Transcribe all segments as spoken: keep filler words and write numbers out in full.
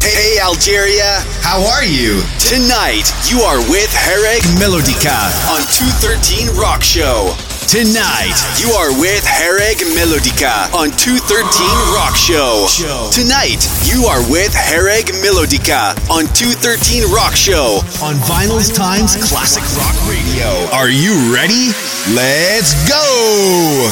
Hey Algeria, how are you? Tonight, you are with Hereg Melodica on two thirteen Rock Show. Tonight, you are with Hereg Melodica on two thirteen Rock Show. Tonight, you are with Hereg Melodica on two thirteen Rock Show on Vinyl's Times Classic Rock Radio. Are you ready? Let's go!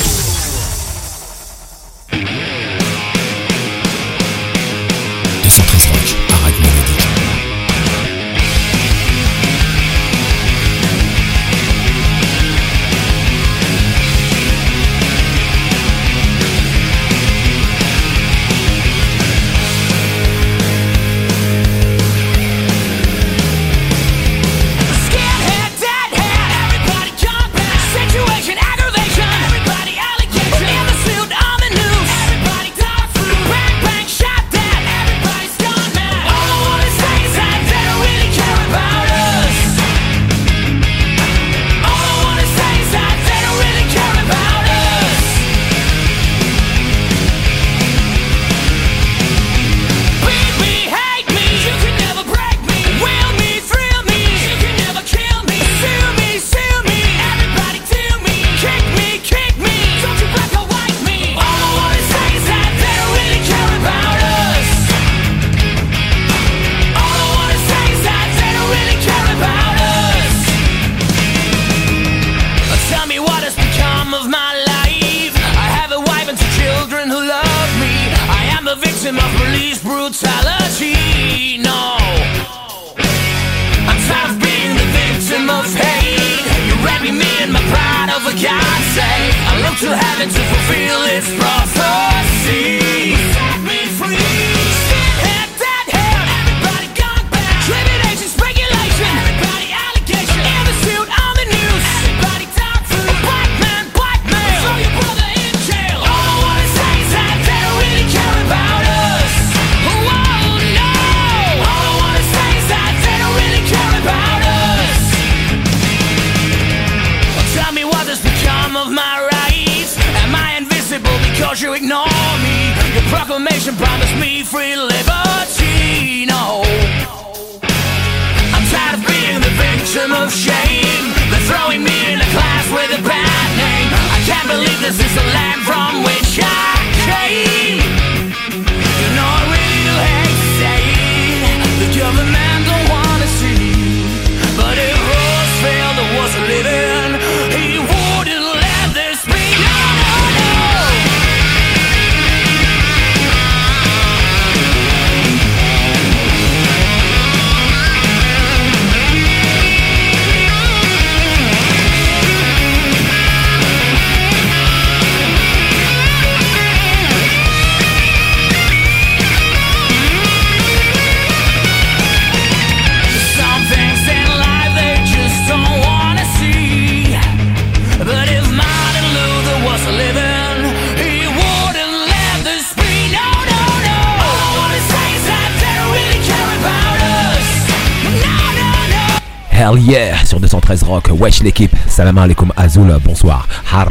Hell yeah, sur deux cent treize Rock, wesh l'équipe, salam alaikum Azul, bonsoir.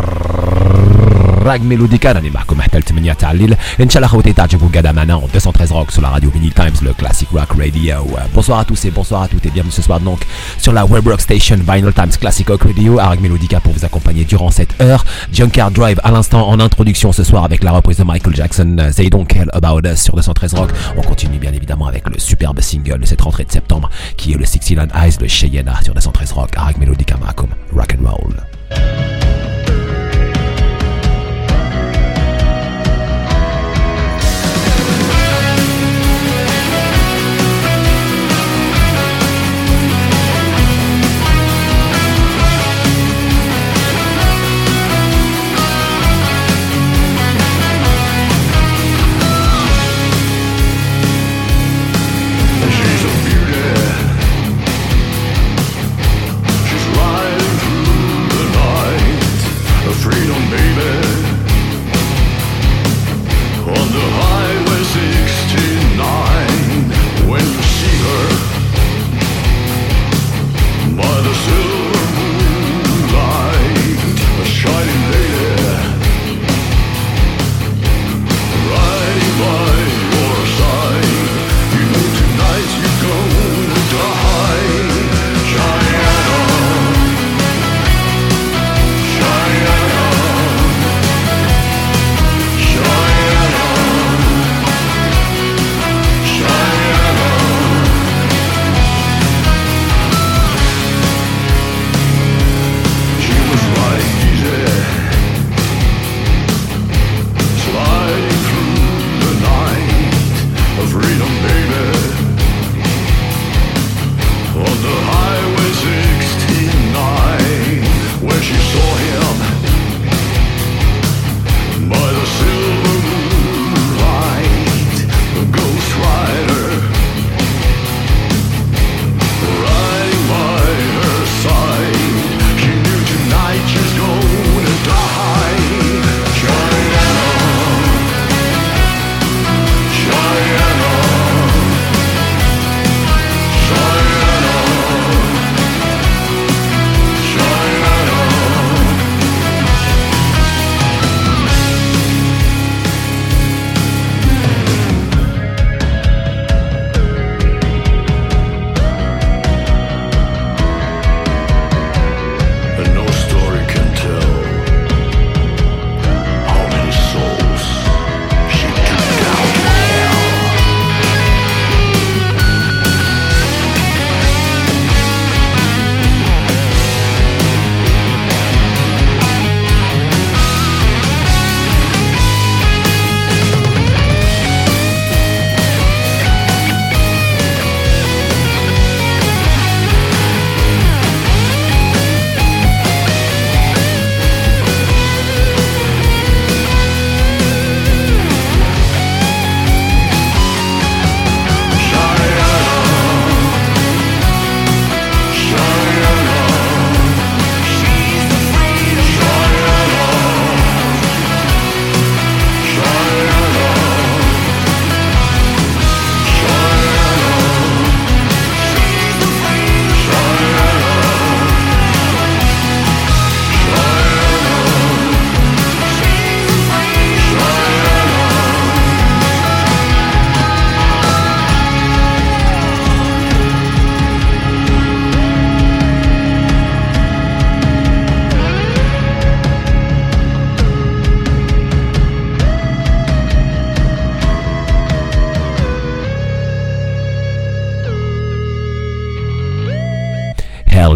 Hereg Melodica, راني معكم حتى الثمانية تاع الليل، إن شاء الله خوتي تعجبوا قاعدة معنا en deux cent treize Rock sur la radio Vinyl Times, le Classic Rock Radio. Bonsoir à tous et bonsoir à toutes et bienvenue ce soir donc sur la web rock station Vinyl Times Classic Rock Radio, Hereg Melodica pour vous accompagner durant cette heure. Junkyard Drive à l'instant en introduction ce soir avec la reprise de Michael Jackson, They Don't Care About Us sur deux cent treize Rock. On continue bien évidemment avec le superbe single de cette rentrée de septembre qui est le Sixty-Land Eyes de Cheyenne sur deux cent treize Rock, Hereg Melodica معكم rock and roll. She's riding through the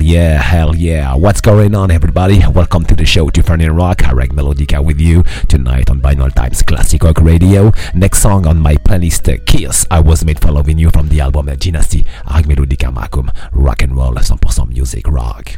yeah, hell yeah. What's going on, everybody? Welcome to the show, two thirteen Rock. Hareg Melodica with you tonight on Vinyl Times Classic Rock Radio. Next song on my playlist, Kiss, I Was Made for Loving You from the album Dynasty. Hareg Melodica Makum, rock and roll, one hundred percent music rock.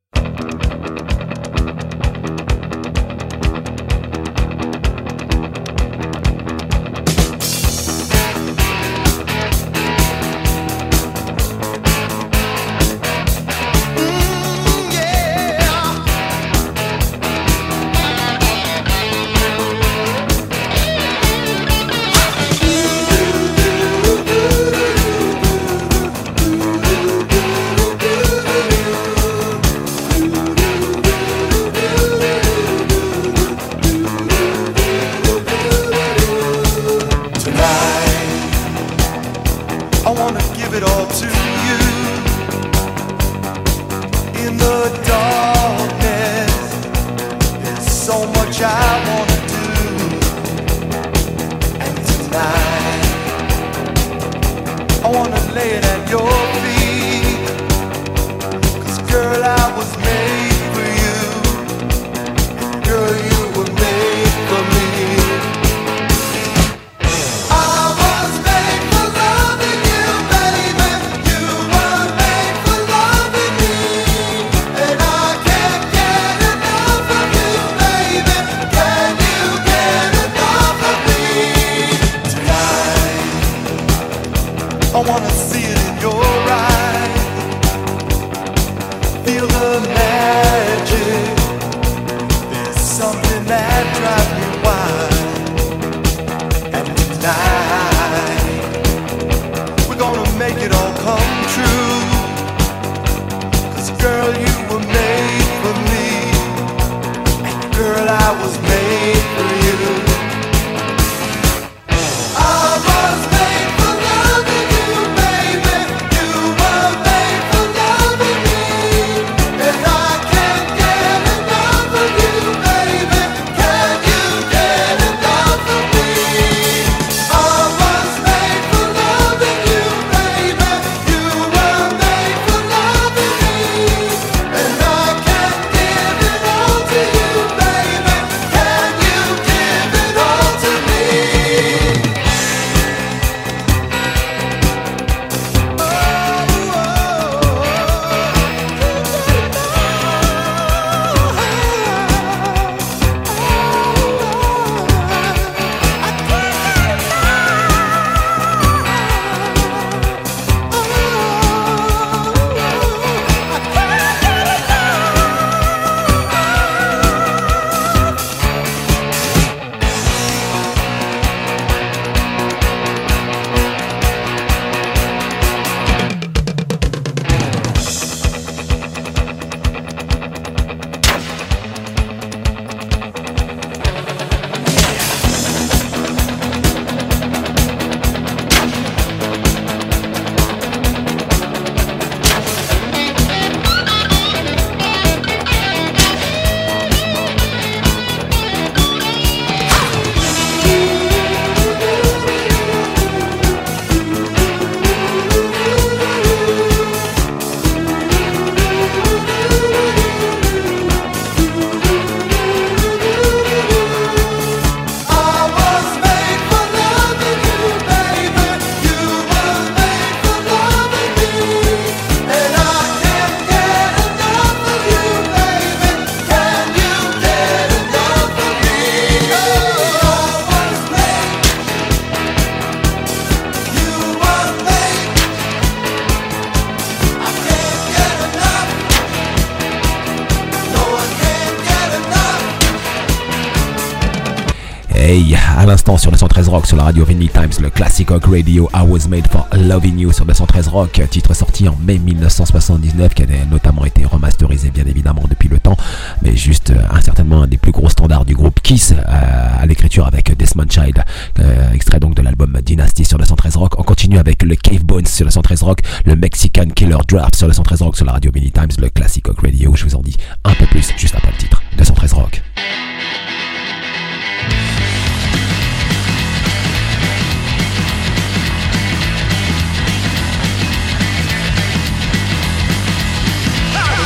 Hey, à l'instant sur deux cent treize Rock, sur la radio Vinyl Times, le Classic Rock Radio, I Was Made for Loving You sur deux cent treize Rock, titre sorti en mai mille neuf cent soixante-dix-neuf, qui a notamment été remasterisé bien évidemment depuis le temps, mais juste euh, certainement un des plus gros standards du groupe Kiss, euh, à l'écriture avec Desmond Child, euh, extrait donc de l'album Dynasty sur deux cent treize Rock. On continue avec le Cave Bones sur deux cent treize Rock, le Mexican Killer Draft sur deux cent treize Rock, sur la radio Vinyl Times, le Classic Rock Radio. Je vous en dis un peu plus juste après le titre, deux cent treize Rock. Ah!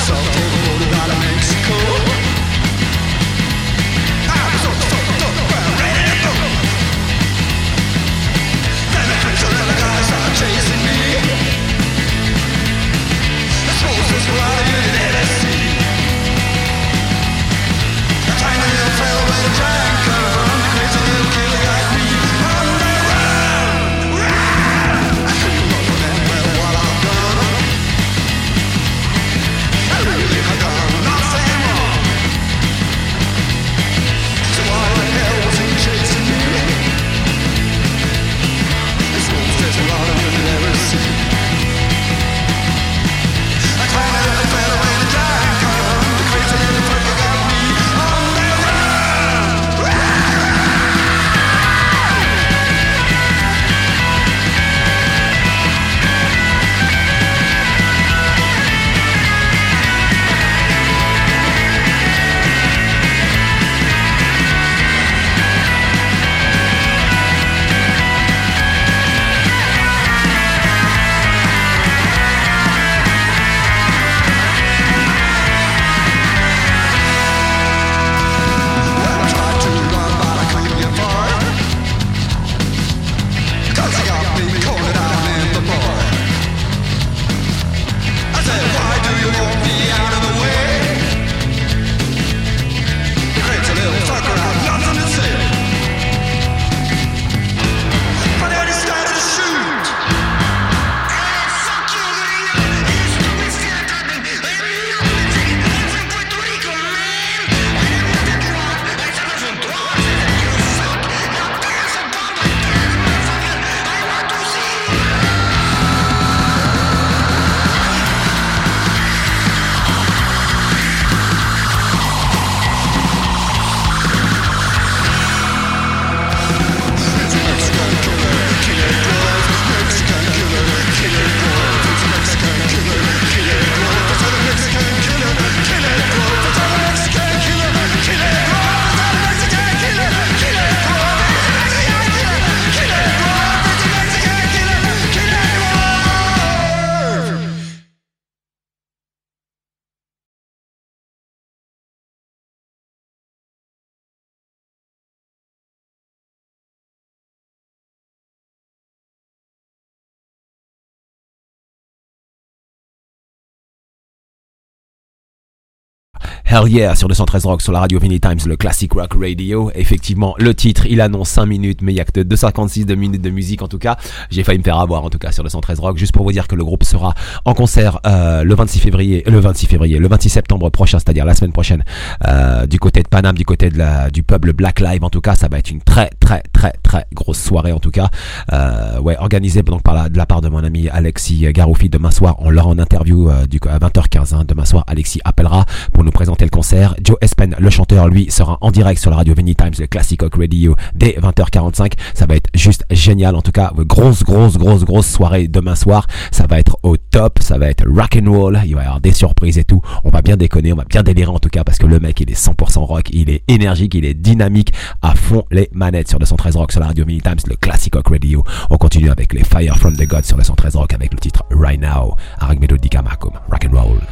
Hell Yeah sur deux cent treize Rock sur la radio Vinyl Times, le classic rock radio. Effectivement, le titre, il annonce cinq minutes, mais il y a que deux cent cinquante-six de minutes de musique en tout cas. J'ai failli me faire avoir en tout cas sur deux cent treize Rock, juste pour vous dire que le groupe sera en concert euh, le vingt-six février, le vingt-six février, le vingt-six septembre prochain, c'est-à-dire la semaine prochaine, euh, du côté de Paname, du côté de la, du pub le Black Live. En tout cas, ça va être une très très très très grosse soirée en tout cas. Euh, ouais, organisée donc par la, de la part de mon ami Alexis Garoufi demain soir. On l'aura en interview euh, du, à vingt heures quinze. Hein, demain soir, Alexis appellera pour nous présenter le concert. Joe Espen, le chanteur, lui, sera en direct sur la radio Vinyl Times, le Classic Rock Radio, dès vingt heures quarante-cinq. Ça va être juste génial. En tout cas, grosse, grosse, grosse, grosse soirée demain soir. Ça va être au top. Ça va être rock and roll. Il va y avoir des surprises et tout. On va bien déconner. On va bien délirer en tout cas parce que le mec, il est cent pour cent rock. Il est énergique. Il est dynamique. À fond les manettes sur deux cent treize Rock sur la radio Vinyl Times, le Classic Rock Radio. On continue avec les Fire from the Gods sur deux cent treize Rock avec le titre Right Now. Avec Melodica Macum. Rock and roll.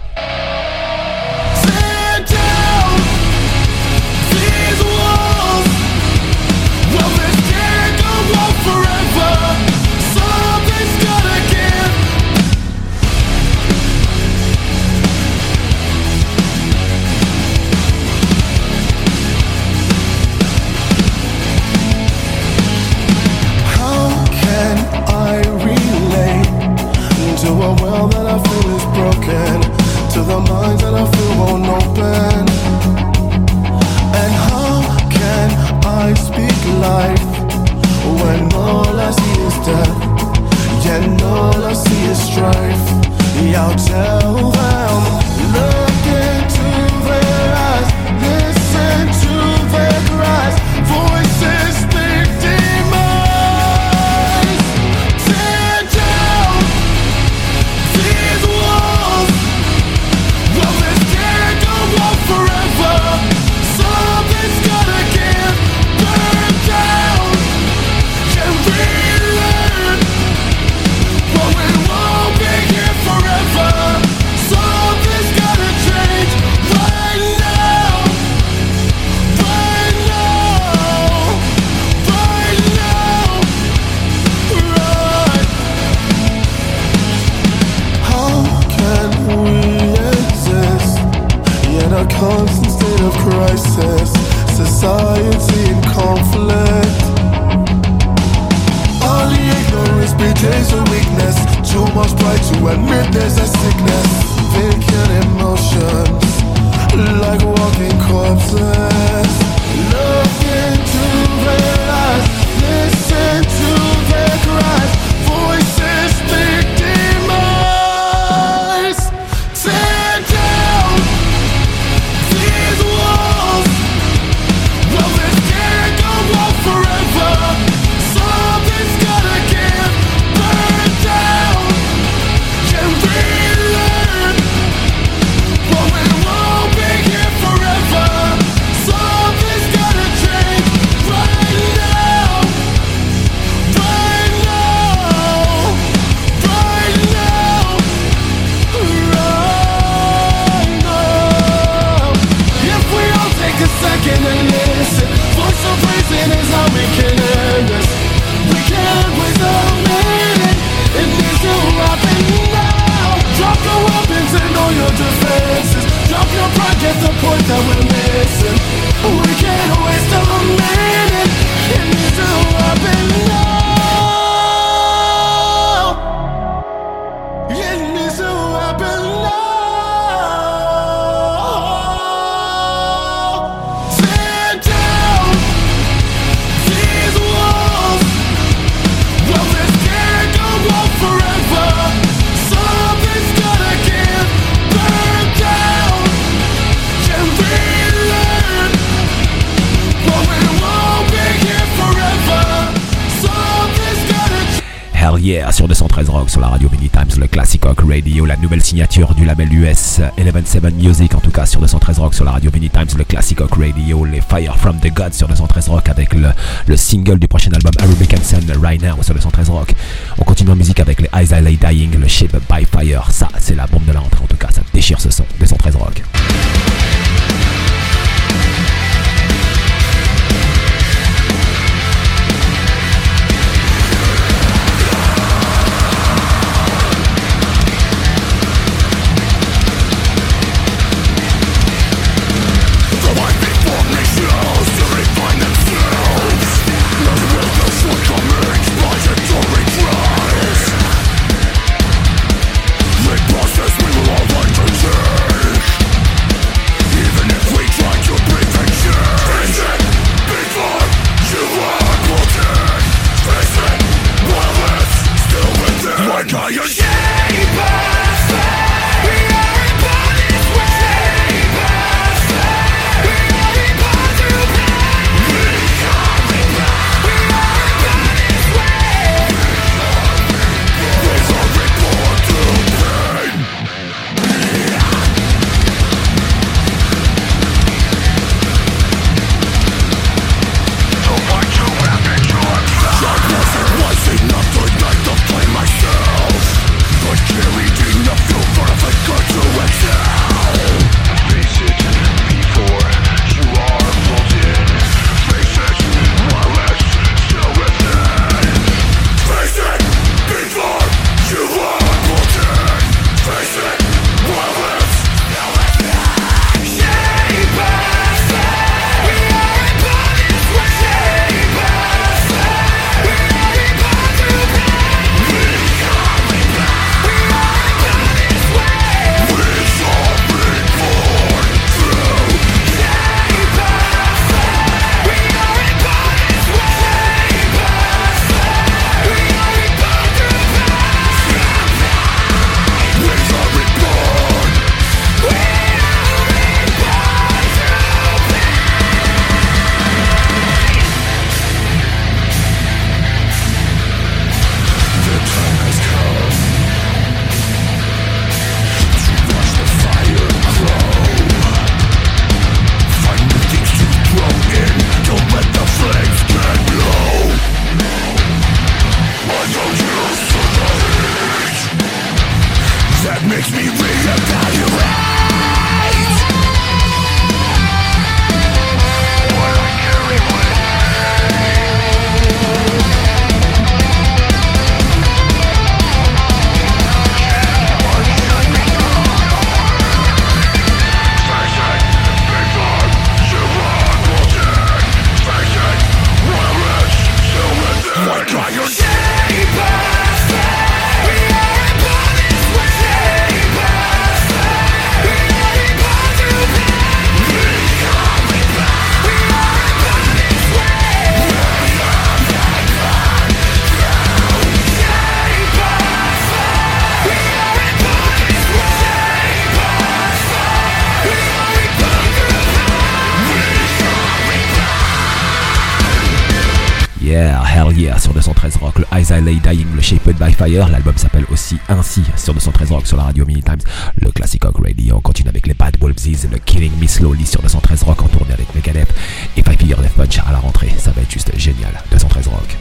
To a world that I feel is broken, to the minds that I feel won't open. And how can I speak life when all I see is death? Yeah, and all I see is strife. Yeah, I'll tell them, look into their eyes, listen to their cries, voices speak demise. Tear down these walls. Well, this can't go on forever. Something's gotta give. Burn down and relearn. Well, we won't be here forever. Something's gotta change right now. Right now. Right now. Right. How can we exist in a constant state of crisis? Society in conflict. All the ignorance betrays a weakness. Too much pride to admit there's a sickness. Vacant emotions, like walking corpses. Look into their eyes, listen to their cries. Voices speak demise. Tear down these walls. Well, this can't go on forever. Something's gotta give. Burn down and relearn. Well, we won't be here forever. Something's gotta change right now. Right now. Right now. Right now. If we all take a second and listen, voice of reason is how we can end this. We can't waste a minute. It needs to happen now. Drop your weapons and all your defenses. Drop your pride, get the point that we're missing. We can't waste a minute. It needs to happen now. It needs to happen now. Tear down these walls. Well, this can't go on forever. Something's gotta give. Burn down and relearn. Well, we won't be here forever. Something's gotta change. Hell Yeah sur deux cent treize Rock sur la radio Vinyl Times, le Classic Rock Radio, la nouvelle signature du label U S Eleven Seven Music en tout cas sur deux cent treize Rock sur la radio Vinyl Times, le Classic Rock Radio, les Fire from the Gods sur deux cent treize Rock avec le, le single du prochain album Arabic Sun Right Now sur deux cent treize Rock. On continue en musique avec les Eyes I Lay Dying, le Ship by Fire. Ça c'est la bombe de la rentrée en tout cas, ça déchire ce son. deux cent treize Rock. Yeah, hell yeah, sur deux cent treize Rock, le As I Lay Dying, le Shaped by Fire, l'album s'appelle aussi ainsi sur deux cent treize Rock sur la radio Many Times, le Classic Rock Radio. On continue avec les Bad Wolves, le Killing Me Slowly sur deux cent treize Rock en tournée avec Megadeth et Five Finger Death Punch à la rentrée, ça va être juste génial, deux cent treize Rock.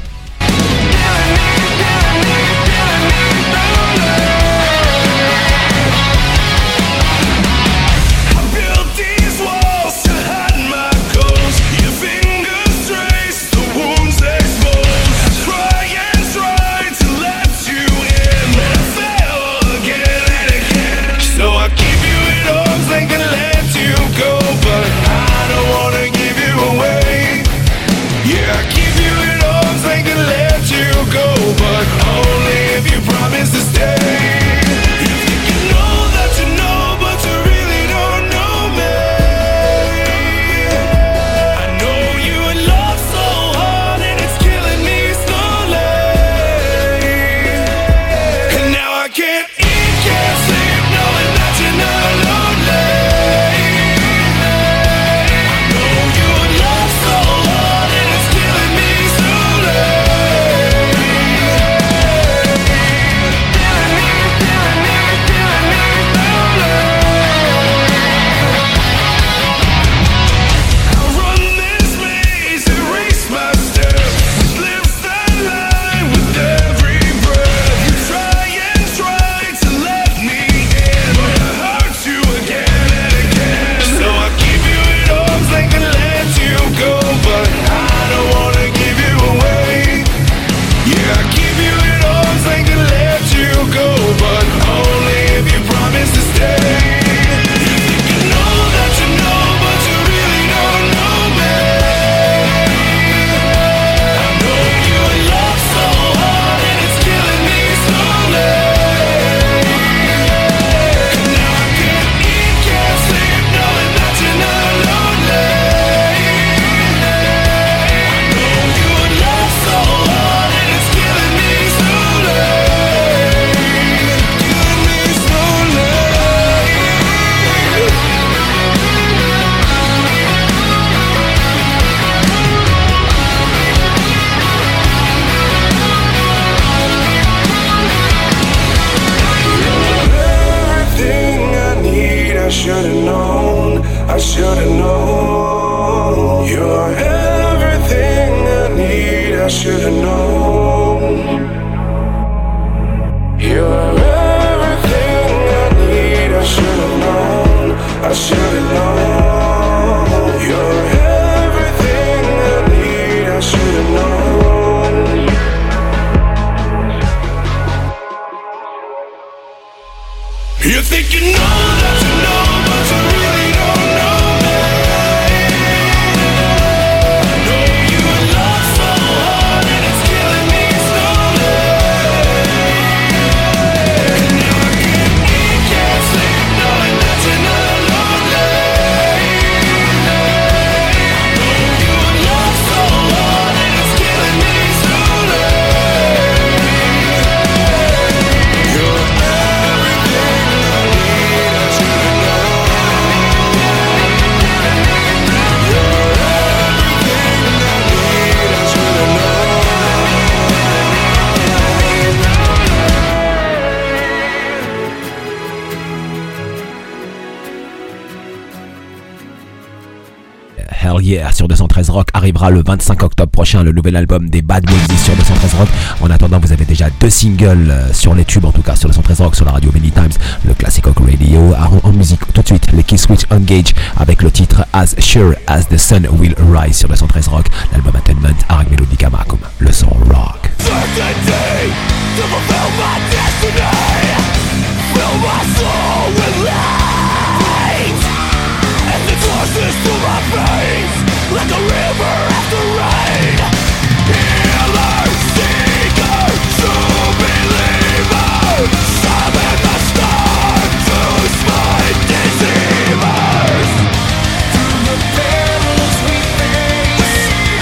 But only should've known. You're everything I need, I should've known, I should've known. You're everything I need, I should've known. You think you know that you know, but you really don't know me. I know you love so hard and it's killing me slowly. And now I can't eat, can't sleep, knowing that you're not lonely. I know you love so hard and it's killing me slowly. You're Hell yeah, sur deux cent treize Rock arrivera le vingt-cinq octobre prochain le nouvel album des Bad Wolves sur deux cent treize Rock. En attendant, vous avez déjà deux singles euh, sur les tubes, en tout cas sur deux cent treize Rock, sur la radio Many Times, le Classic Rock Radio. En, en musique, tout de suite, les Kill Switch Engage avec le titre As Sure As The Sun Will Rise sur deux cent treize Rock. L'album Atonement, Hareg Melodica Malcolm, le son rock. certainty to fulfill my destiny. Fill my soul with light as it courses through my veins like a river after rain. Healer, seeker, true believer, summon the storm to smite deceivers. Through the perils we face, we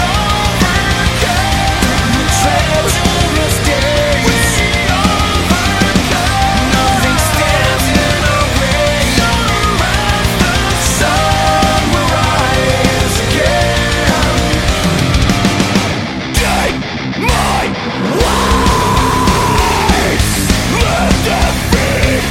overcome. Treacherous days, we overcome. Nothing stands in our way. The sun will rise again. Take my life, let them be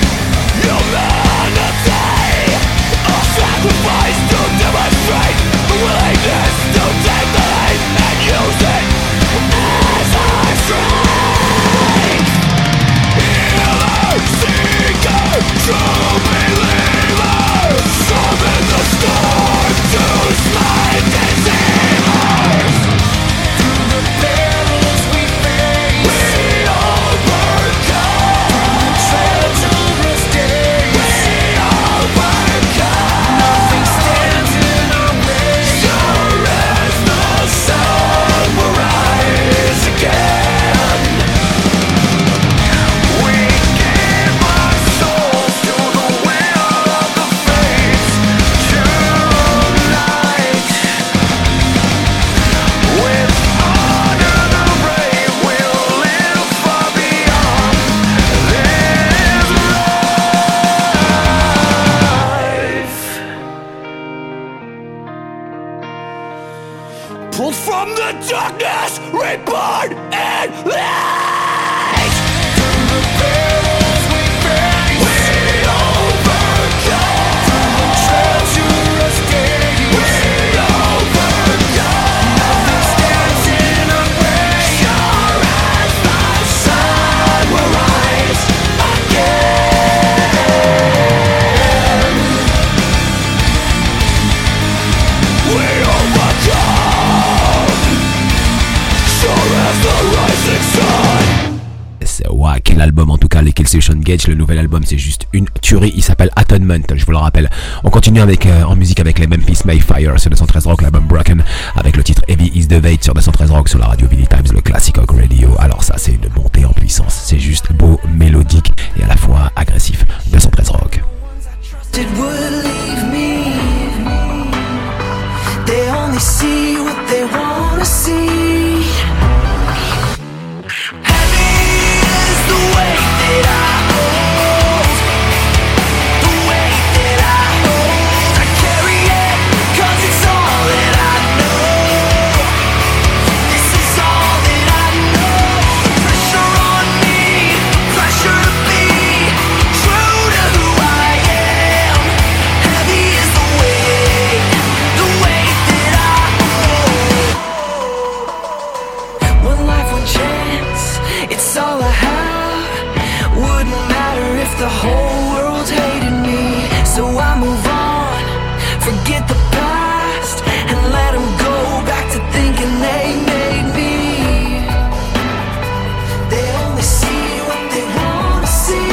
humanity. I'll sacrifice to demonstrate the willingness to take the hate and use it as our strength. Healer, seeker, true believer, summon the storm to smite deceivers. Through the perils we face, we overcome. Treacherous days, we overcome. Nothing stands in our way. Sure as the sun will rise again. We give our souls to the will of the fates. Unite with honor, the brave will live far beyond this life. Pulled from the darkness, reborn in light. Through the perils we face, we overcome. Treacherous days, we overcome. Nothing stands in our way. Sure as the sun will rise again. We overcome. Sure as the rising sun. C'est ouais, quel album en tout cas, les Kill Switch Engage, le nouvel album c'est juste une tuerie, il s'appelle Atonement, je vous le rappelle. On continue avec euh, en musique avec les Memphis Mayfire sur deux cent treize Rock, l'album Broken avec le titre Heavy Is The Weight sur deux cent treize Rock sur la radio Many Times, le Classic Rock Radio. Alors ça c'est une montée en puissance, c'est juste beau, mélodique et à la fois agressif. deux cent treize Rock. It would leave me. They only see what they wanna see. Heavy is the weight that I hold. The weight that I hold. I carry it 'cause it's all that I know. This is all that I know. The pressure on me, the pressure to be true to Wouldn't matter if the whole world hated me. So I move on, forget the past, and let them go back to thinking they made me. They only see what they wanna see.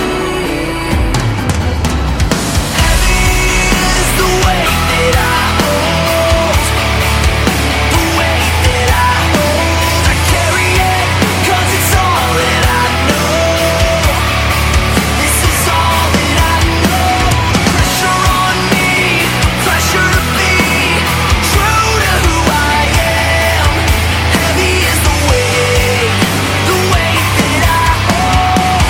Heavy is the weight that I hold, the weight that I hold. I carry it 'cause it's all that I know. This is all that I know. Pressure on me, pressure to be true to who I am. Heavy is the weight, the weight that I hold.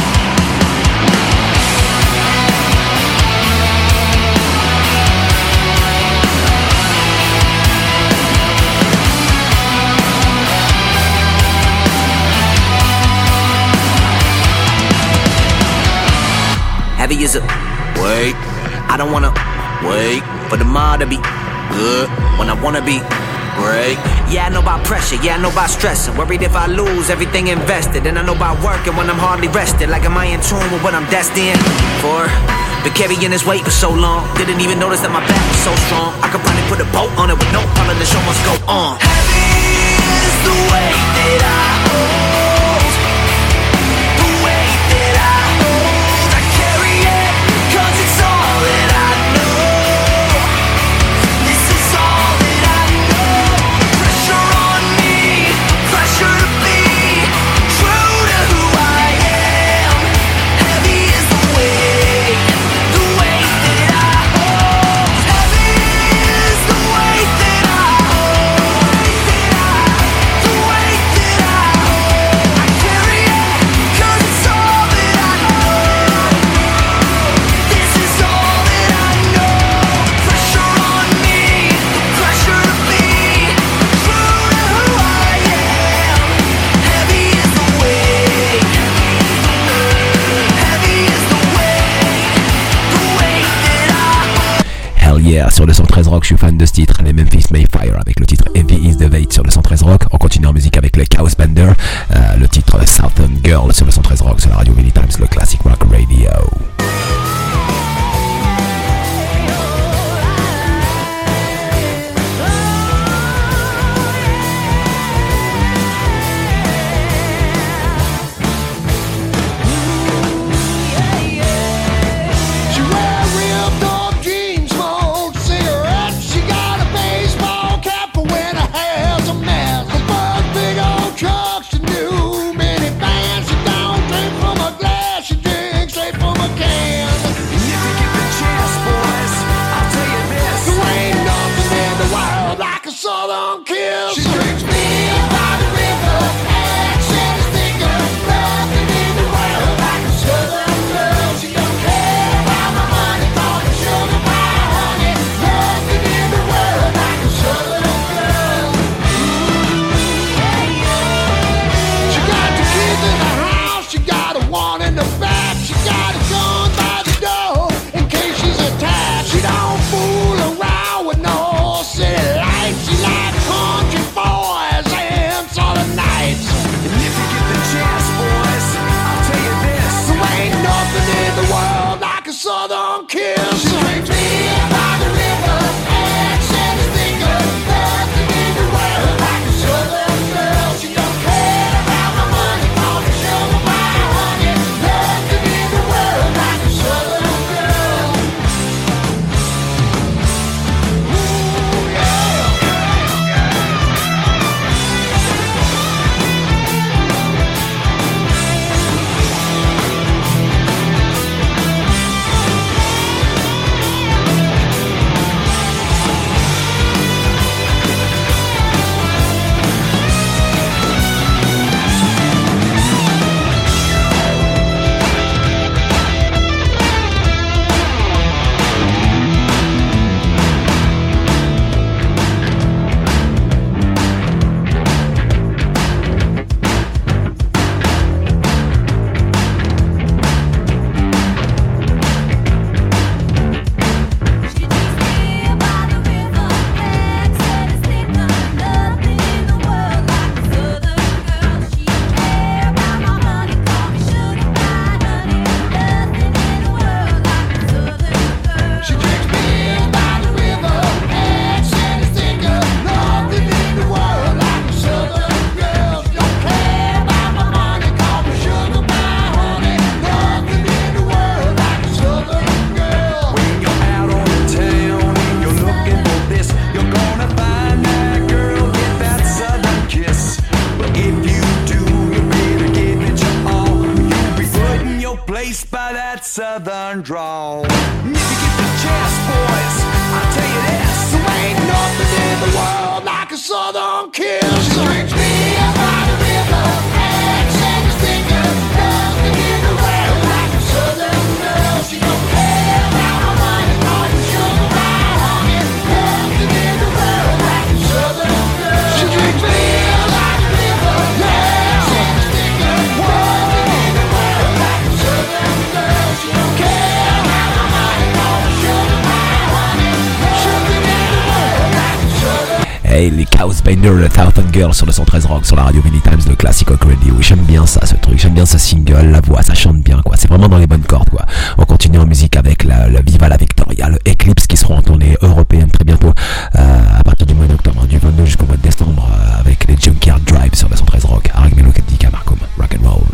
Heavy is a weight. I don't wanna wait for the mind to be good when I wanna be great. Yeah, I know about pressure, yeah, I know about stressing. Worried if I lose everything invested. And I know about working when I'm hardly rested. Like, am I in tune with what I'm destined for? Been carrying this weight for so long, didn't even notice that my back was so strong. I could probably put a boat on it with no problem, the show must go on. Heavy is the weight that I hold, the weight that I hold. I carry it 'cause it's all that I know. This is all that I know. Pressure on me, pressure to be true to who I am. Heavy is the weight, the weight that I hold. Heavy is the weight that I hold, the weight that I hold. I carry it 'cause it's all that I know. This is all that I know. Pressure on me, the pressure to be true to who I am. Heavy is the weight, heavy is the weight, the weight that I hold. Hell yeah, sur le cent treize Rock, je suis fan de ce titre, les Memphis Mayfire avec le titre Heavy is the Weight sur le cent treize Rock. On continue en musique avec le Chaos Bender, euh, le titre Southern Girl sur le cent treize Rock, sur la radio Many Times, le Classic Rock Radio. She wear ripped up jeans, smoke cigarettes. She got a baseball cap for when her hair's a mess. The bug big old trucks, she new minivans. She don't drink from a glass, she drinks straight from a can. replaced by that southern drawl. If you get the chest, boys, I'll tell you this: there ain't nothing in the world like a southern kiss. She drinks me up by the river and sends fingers. Nothing in the world like a southern girl. She don't care about her money or the sugar by honey. Nothing in the world like a southern girl. She drinks me up by the river and sends fingers. Nothing in the world like a southern girl. She don't care about her money or the sugar by honey. Nothing in the world like a southern. Hey, les Chaos Binders, le Thousand Girls sur le cent treize Rock, sur la radio Mini Times, le Classic Rock Radio. J'aime bien ça, ce truc, j'aime bien ce single, la voix, ça chante bien, quoi. C'est vraiment dans les bonnes cordes, quoi. On continue en musique avec la, le Viva la Victoria, le Eclipse qui seront en tournée européenne très bientôt, euh, à partir du mois d'octobre, du vingt-deux jusqu'au mois de décembre, euh, avec les Junkyard Drive sur le cent treize Rock. Harry Melodica, Marcom, rock and roll.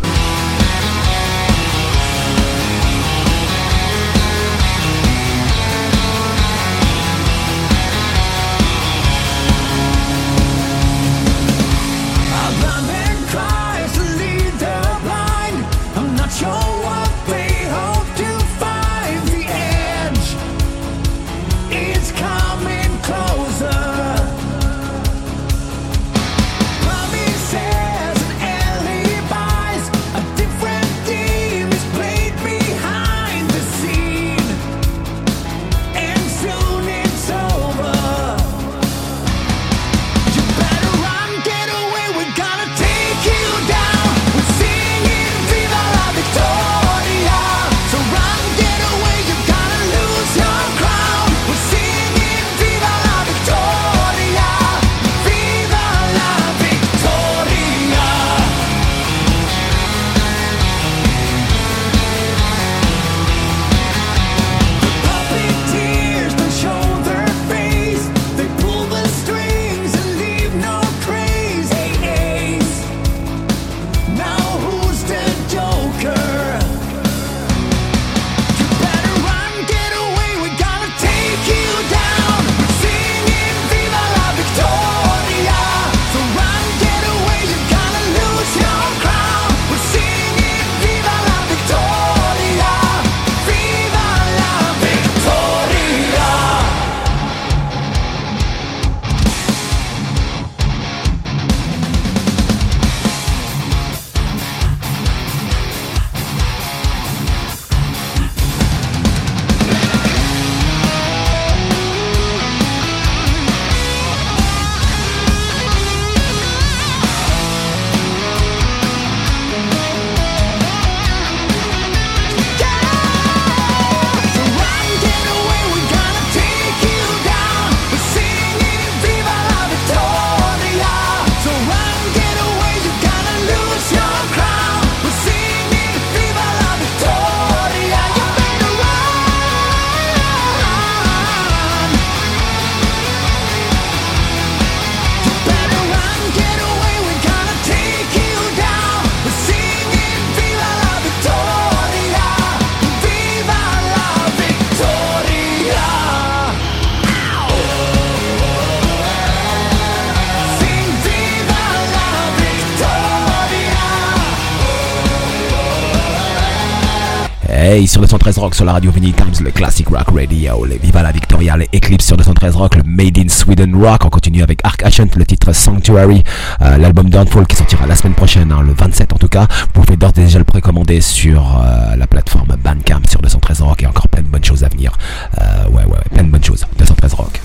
Hey, sur le cent treize Rock, sur la radio Vinyl Times, le Classic Rock Radio, les Viva la Victoria, les Eclipse sur le cent treize Rock, le Made in Sweden Rock. On continue avec Arc Ascent, le titre Sanctuary, euh, l'album Downfall qui sortira la semaine prochaine, hein, le vingt-sept en tout cas. Vous pouvez d'ores et déjà le précommander sur euh, la plateforme Bandcamp sur le cent treize Rock, et encore plein de bonnes choses à venir. Euh, ouais, ouais, ouais, plein de bonnes choses. le cent treize Rock.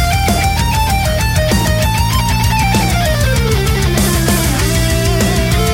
We'll be right back.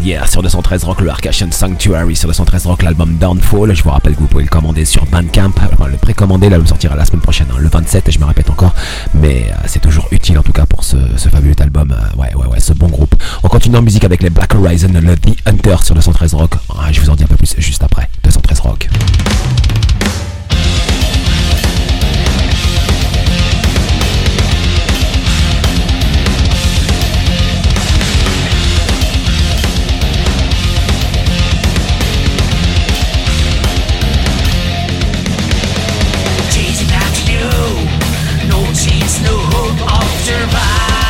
Yeah, sur deux cent treize Rock, le Arcasian Sanctuary, sur deux cent treize Rock, l'album Downfall. Je vous rappelle que vous pouvez le commander sur Bandcamp, enfin le précommander, l'album sortira la semaine prochaine, hein, le vingt-sept, et je me répète encore, mais euh, c'est toujours utile en tout cas pour ce, ce fabuleux album, euh, ouais, ouais, ouais, ce bon groupe. On continue en musique avec les Black Horizon, le The Hunter sur deux cent treize Rock. Ah, je vous en dis un peu plus juste après, deux cent treize Rock. No hope of surviving.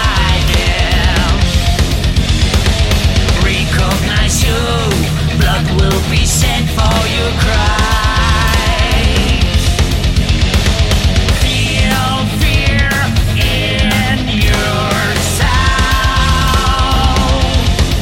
Recognize you, blood will be sent for your cries. Feel fear in your soul.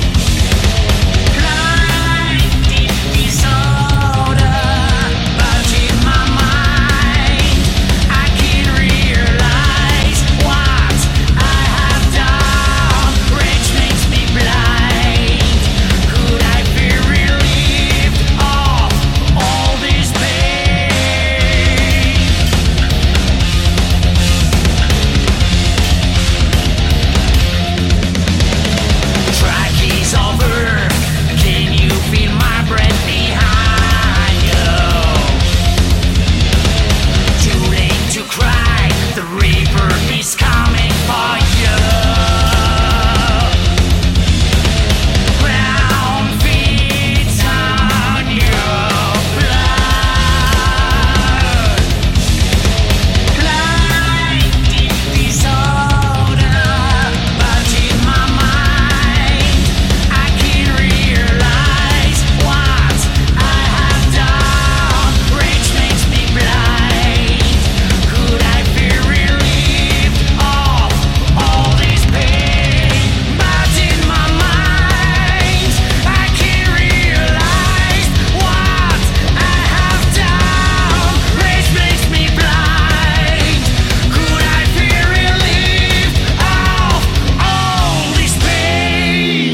Blind in disorder, but in my mind I can realize what I have done. Rage makes me blind. Could I be relieved of all this pain? Track is over. Can you feel my breath behind you? Too late to cry. The reaper is coming for you. Brown feeds on your blood. Blind in disorder, but in my mind I can realize what I have done. Rage makes me blind. Could I be relieved of all this pain? But in my mind I can realize what I have done. Rage makes me blind. Could I be relieved of all this pain?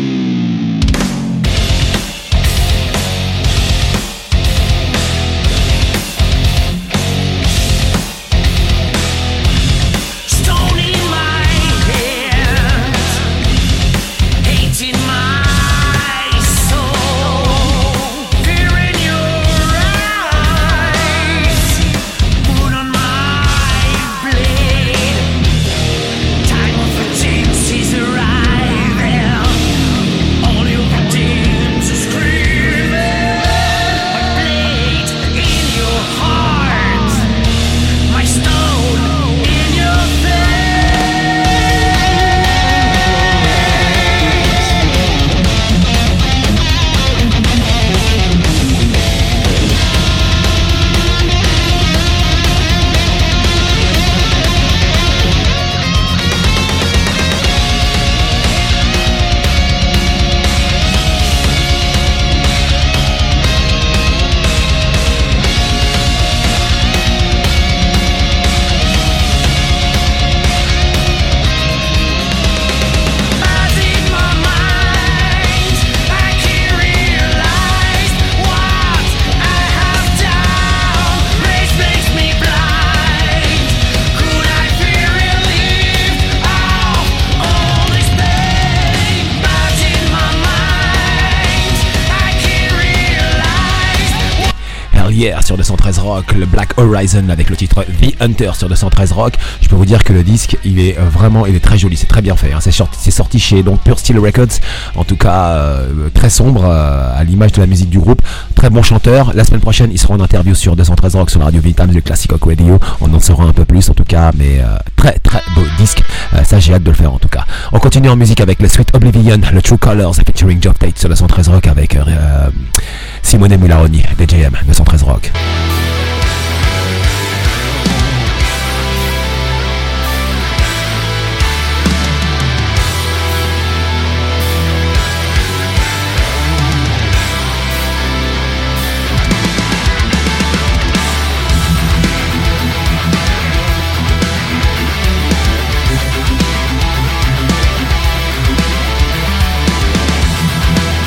Stone in my hands, hate in my soul, fear in your eyes, wood on my blade. Time of vengeance is arriving. All your victims are screaming. My blade in your heart, my stone in your But in my mind I can realize what I have done. Rage makes me blind. Could I be relieved of all this pain? But in my mind I can realize. Hell yeah, sur deux cent treize Rock, le Black Horizon avec le titre The Hunter sur deux cent treize Rock. Je peux vous dire que le disque, il est euh, vraiment, il est très joli, c'est très bien fait, hein. C'est, sorti, c'est sorti chez donc Pure Steel Records, en tout cas euh, très sombre, euh, à l'image de la musique du groupe. Très bon chanteur. La semaine prochaine, ils seront en interview sur deux cent treize Rock sur la radio Vitam, le Classic Rock Radio. On en saura un peu plus en tout cas, mais euh, très très beau disque. Euh, ça, j'ai hâte de le faire en tout cas. On continue en musique avec le Sweet Oblivion, le True Colors featuring Job Tate sur deux cent treize Rock avec euh, Simone Mularoni, D J M, deux cent treize Rock. Blind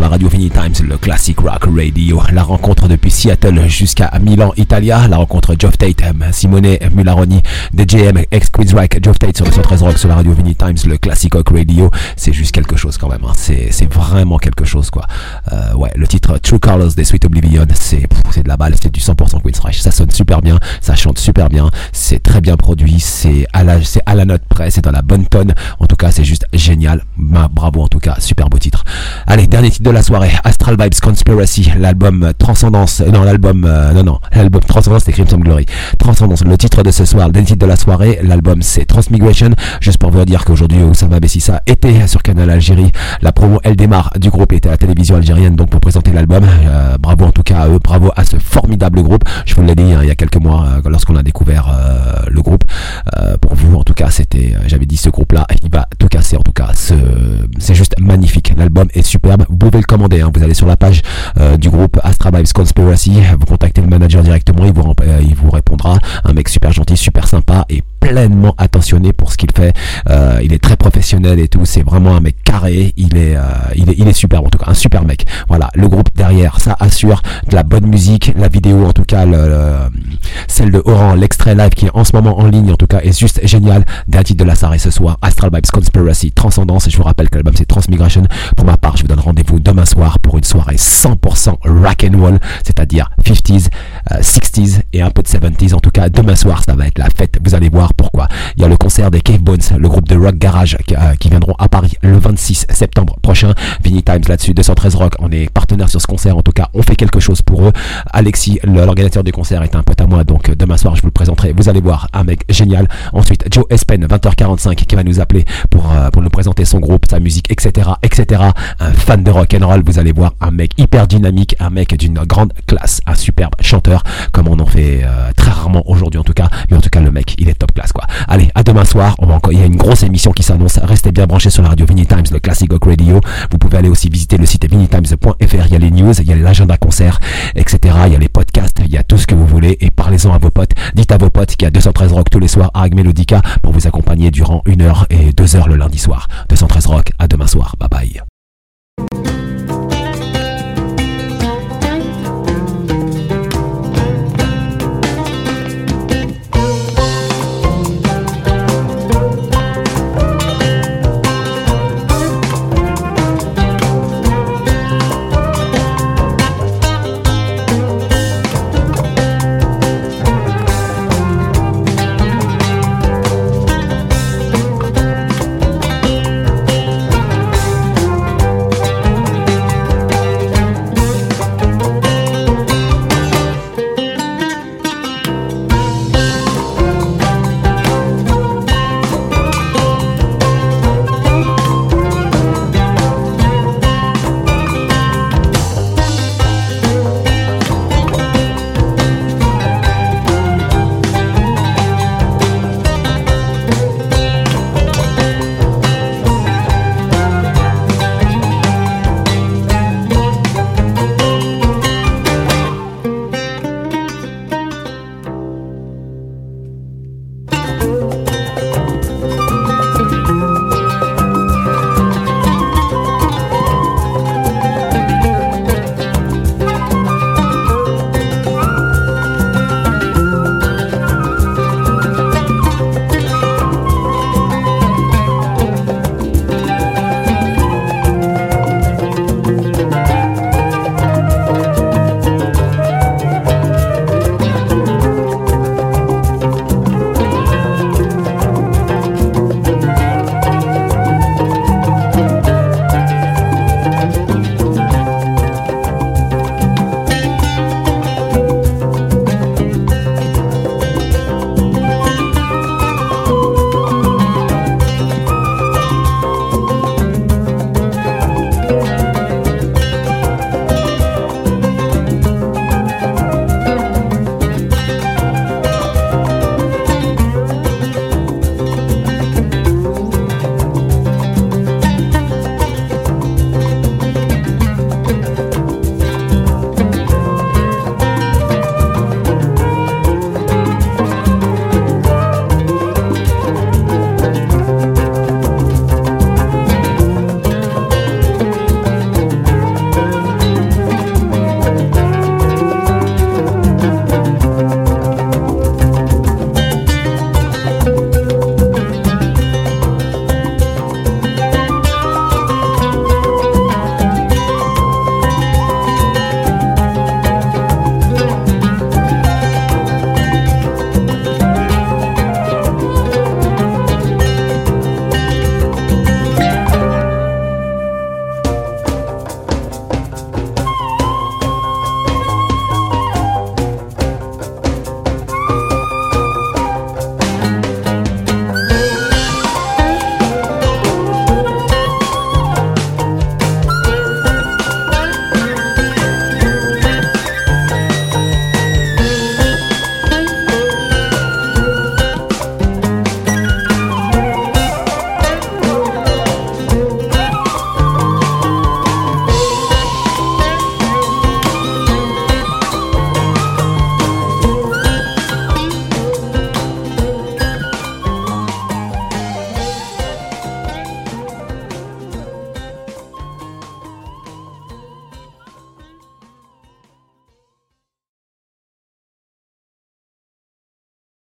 la radio Vinyl Times, le Classic Rock Radio. La rencontre depuis Seattle jusqu'à Milan, Italia. La rencontre Geoff Tate, Simone Mularoni, D J M, ex-Queensryche, Geoff Tate sur le cent treize Rock, sur la radio Vinyl Times, le Classic Rock Radio. C'est juste quelque chose quand même, hein. c'est, c'est vraiment quelque chose quoi. Euh, ouais, le titre True Colors des Sweet Oblivion, c'est, pff, c'est de la balle, c'est du cent pour cent Queensryche. Ça sonne super bien, ça chante super bien, c'est très bien produit, c'est à la, c'est à la note près, c'est dans la bonne tonne. En tout cas, c'est juste génial. Bah, bravo en tout cas, super beau titre. Allez, dernier titre de la soirée, Astral Vibes Conspiracy, l'album Transcendance, non l'album, euh, non non, l'album Transcendance c'est Crimson Glory. Transcendance, le titre de ce soir, le dernier titre de la soirée, l'album c'est Transmigration. Juste pour vous dire qu'aujourd'hui Oussama Bessissa était sur Canal Algérie. La promo elle démarre du groupe était à la télévision algérienne donc pour présenter l'album. Euh, bravo en tout cas à eux, bravo à ce formidable groupe. Je vous l'ai dit hein, il y a quelques mois euh, lorsqu'on a découvert euh, le groupe. Euh, pour vous en tout cas c'était, euh, j'avais dit ce groupe là il va tout casser en tout cas. Ce, c'est juste magnifique. L'album est superbe. Vous pouvez le commander. Hein. Vous allez sur la page euh, du groupe Astral Vibes Conspiracy. Vous contactez le manager directement. Il vous, euh, il vous répondra. Un mec super gentil, super sympa et pleinement attentionné pour ce qu'il fait. Euh, il est très professionnel et tout. C'est vraiment un mec carré. Il est, euh, il est, il est superbe en tout cas. Un super mec. Voilà. Le groupe derrière, ça assure de la bonne musique. La vidéo en tout cas, le, le, celle de Oran, l'extrait live qui est en ce moment en ligne en tout cas est juste génial. D'un titre de la soirée ce soir, Astral Vibes Conspiracy, Transcendance. Et je vous rappelle que l'album c'est Transmigration. Pour ma part, je vous donne rendez-vous demain soir pour une soirée cent pour cent rock and roll, c'est-à-dire cinquantaise, euh, sixties et un peu de seventies. En tout cas, demain soir, ça va être la fête. Vous allez voir pourquoi. Il y a le concert des Cave Bones, le groupe de rock garage qui, euh, qui viendront à Paris le vingt-six septembre prochain. Vinyl Times là-dessus, deux cent treize Rock. On est partenaire sur ce concert. En tout cas, on fait quelque chose pour eux. Alexis, l'organisateur du concert, est un pote à moi. Donc demain soir, je vous le présenterai. Vous allez voir, un mec génial. Ensuite, Joe Espen, vingt heures quarante-cinq, qui va nous appeler pour, euh, pour nous présenter son groupe, sa musique, et cetera, et cetera. Un fan de rock and roll, vous allez voir un mec hyper dynamique, un mec d'une grande classe, un superbe chanteur, comme on en fait euh, très rarement aujourd'hui en tout cas. Mais en tout cas, le mec, il est top classe quoi. Allez, à demain soir. On va encore, il y a une grosse émission qui s'annonce. Restez bien branchés sur la radio Vinyl Times, le Classic Rock Radio. Vous pouvez aller aussi visiter le site vinyl times point f r. Il y a les news, il y a l'agenda concert, et cetera. Il y a les podcasts, il y a tout ce que vous voulez. Et parlez-en à vos potes. Dites à vos potes qu'il y a deux cent treize Rock tous les soirs à Arg Melodica pour vous accompagner durant une heure et deux heures le lundi soir. deux cent treize Rock, à demain soir. Bye bye.